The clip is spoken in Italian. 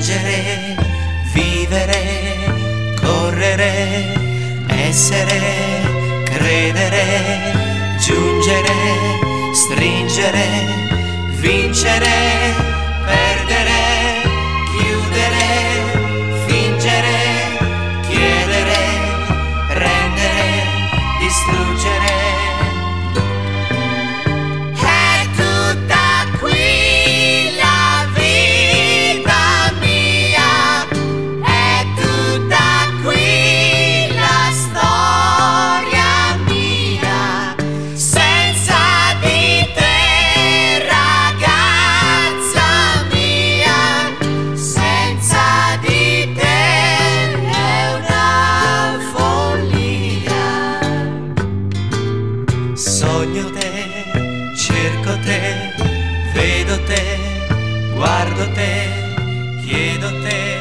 piangere, vivere, correre, essere, credere, giungere, stringere, vincere, perdere, chiudere, fingere, chiedere, rendere, distruggere. È tutta qui la vita mia, è tutta qui la storia mia. Senza di te, ragazza mia, senza di te è una follia. Sogno te, cerco te, vedo te, guardo te, chiedo te.